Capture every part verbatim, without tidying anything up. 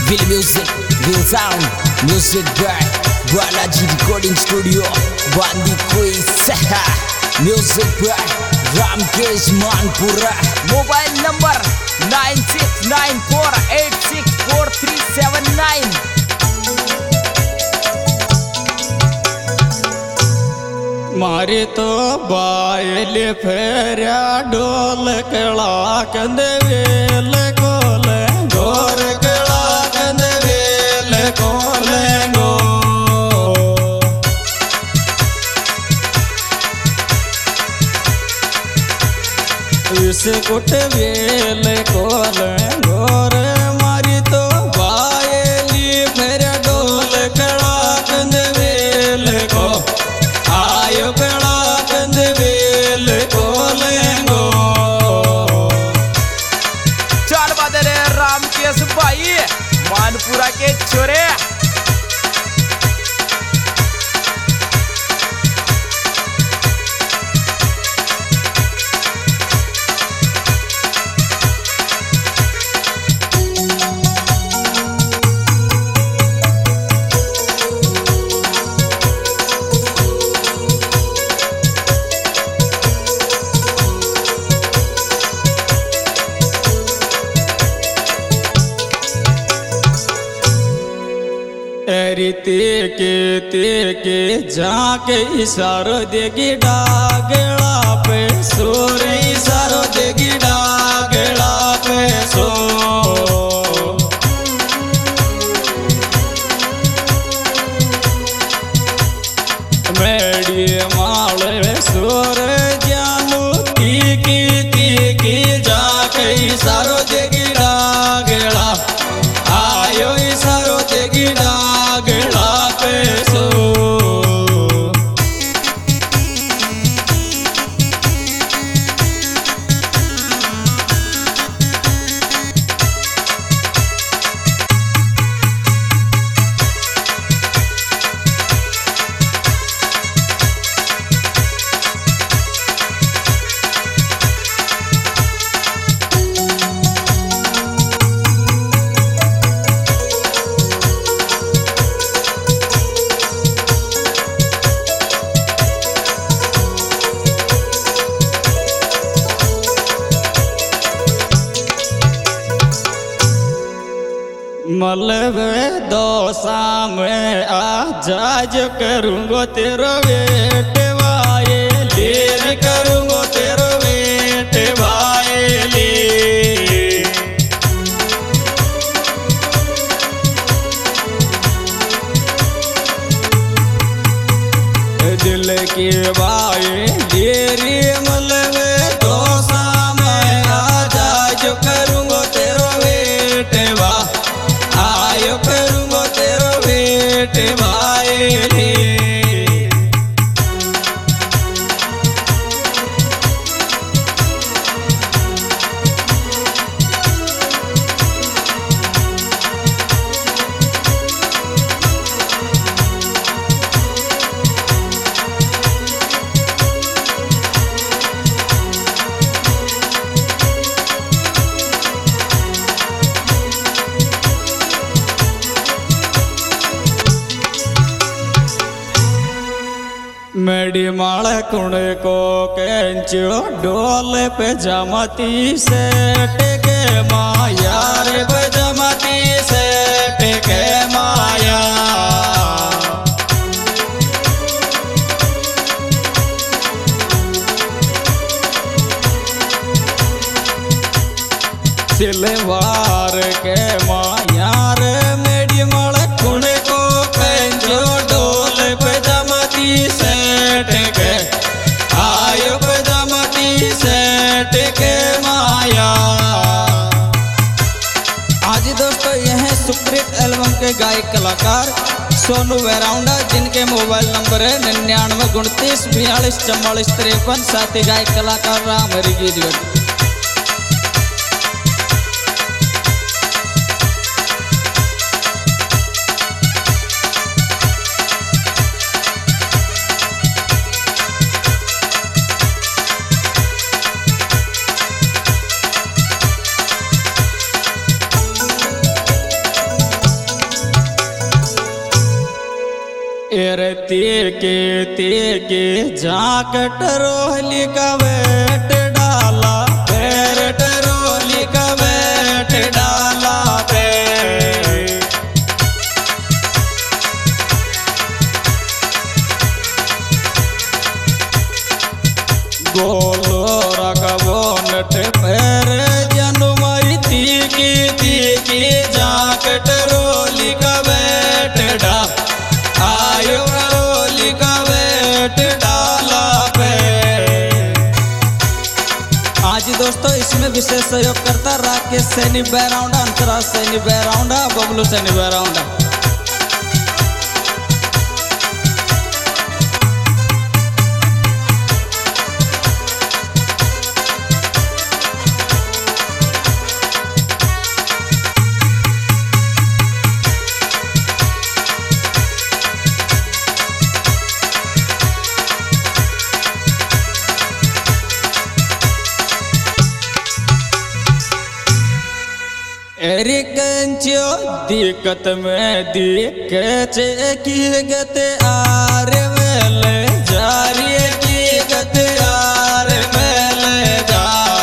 Will Music, Will Sound, Music by Balaji Recording Studio, Bandi Quiz, Music by Ramkesh Manpura. Mobile number nine six nine four eight six four three seven nine. मारे तो बायल फेरा डोल कला कंदे well कोले गोर कला कंदे वेल कोले गो इस कुट वेल कोले गोर मारी तो बायली फेरा डोल कला कंदे वेल को आयो कला कंद वेल कोलेंगो। चाल बदले रामकेश भाई मानपुरा के छोरे। ते के ते के जाके इशारो देगी डागला पे सोर इशारो देगी डागला पे सो मेडी माले सोर जानू तीकी तीकी जाके इशारो देगी डागला आयो इशारो देगी डागला पे सो मलबे दोसा में आजाज करूँगो तेरो वेट वाये लीर करूँगो तेरो वेट वाये ली दिल की वाये लीरी मलबे दोसा में आजाज करूँगो तेरो वेट वा आयो करूँगो तेरो वेट वाये मेडी माल कुण को कैंचो डोल पे जमती सेट के माया रे पे जमती सेट के माया सिलवार के माया रे मेडी माल कुण को कैंचो डोल पे जमती सेट के आयो पे जमती सेट के माया। आज दोस्तों यह है सुप्रीत एल्बम के गायक कलाकार सोनू वेराउंडा, जिनके मोबाइल नंबर है निन्यानवे उनतीस बयालीस चौवालीस तिरपन। साथ ही गायक कलाकार राम हरि गीत। एरे तीके तीके जाकट रोहली का वेट डाला पेरट रोहली का वेट डाला पे गोलो रखबो नट पैर जनुमई तीकी तीकी जाकट रोली का वेट डा आयो रोली का वेट डाला पे। आज दोस्तों इसमें विशेष सहयोग करता राकेश सैनी बैराउंडा, अंतरा सैनी बैराउंडा, बबलू सैनी बैराउंडा। एरी कंचो दिक्कत में दिक्कत की गत आर मेले जारी की गत आर मेले जा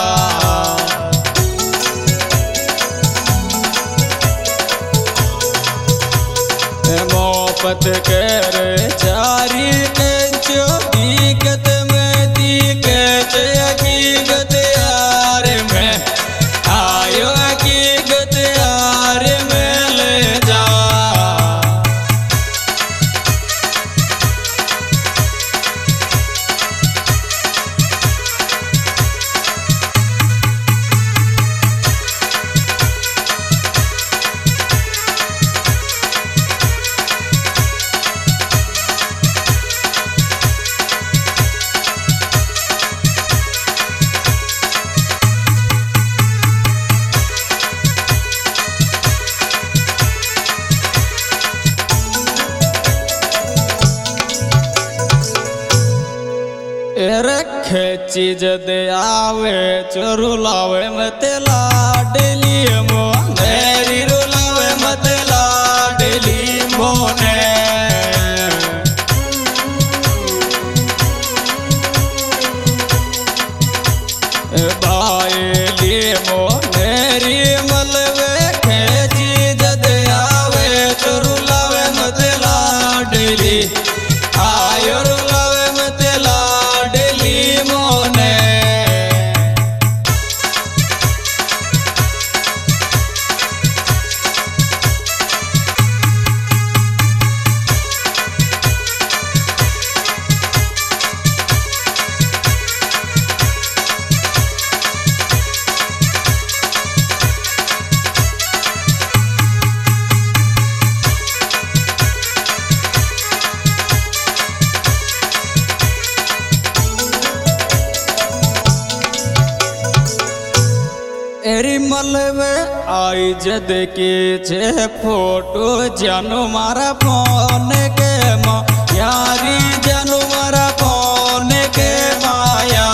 मोहब्बत कर जारी कंचो दिक्कत में दिक्कत की गत आर में आयो रखे चीज दे आवे चोरू लावे मत लाडली मोनेरी रुलावे मत लाडली मोने बायली मोनेरी मलवे खे चीज दे आवे चोरू लावे मत लाडली आयो रुलावे मत लाडली मोने। एरी मलवे आई जद के छे फोटो जानू मारा फोन के माँ यारी जानू मारा फोन के माया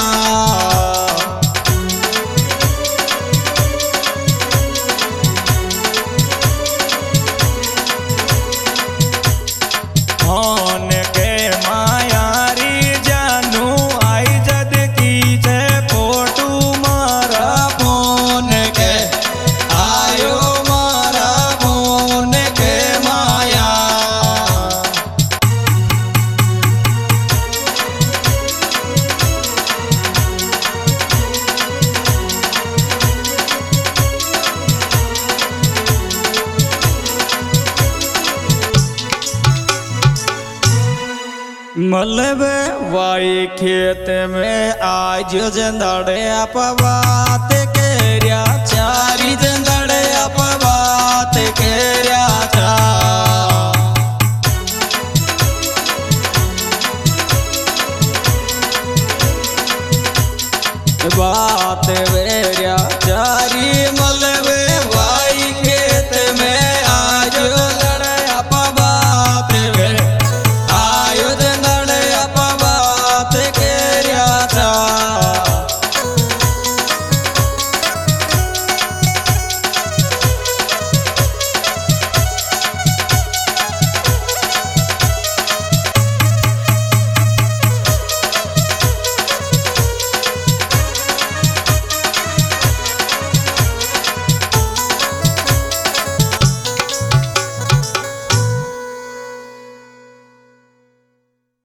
फोन के मायारी जानू आई जद की छे फोटो मारा मलबे वाई खेत में आज जंदड़े आप बात